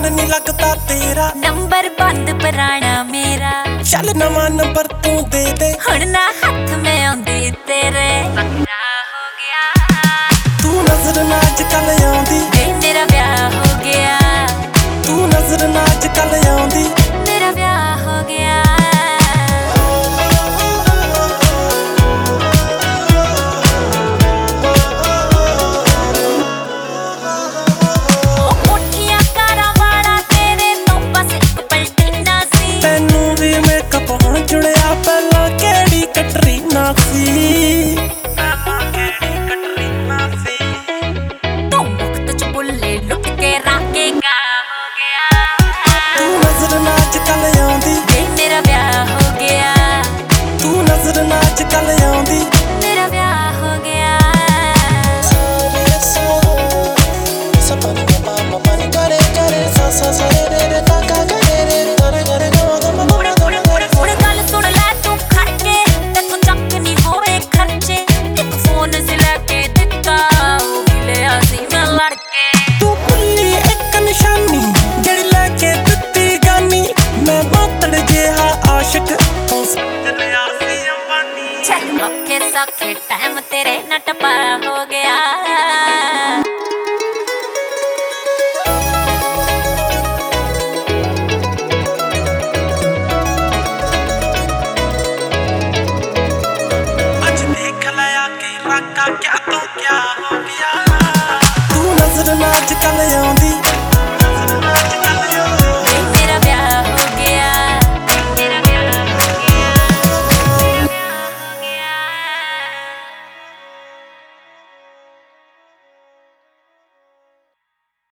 मन नहीं लगता तेरा, नंबर बंद पुराना मेरा, चल नवा नंबर तू दे दे, हुण ना हाथ में आउंदी तेरे पक्का हो गया। तू नजर ना अजकल आउंदी वे मेरा ब्याह हो गया, तू नजर ना अजकल आउंदी मेरा ब्याह हो गया। सौखे टाइम तेरे न टपा हो गया। आज देख लया के राका क्या तो क्या हो गया, तू नजर ना अजकल आउंदी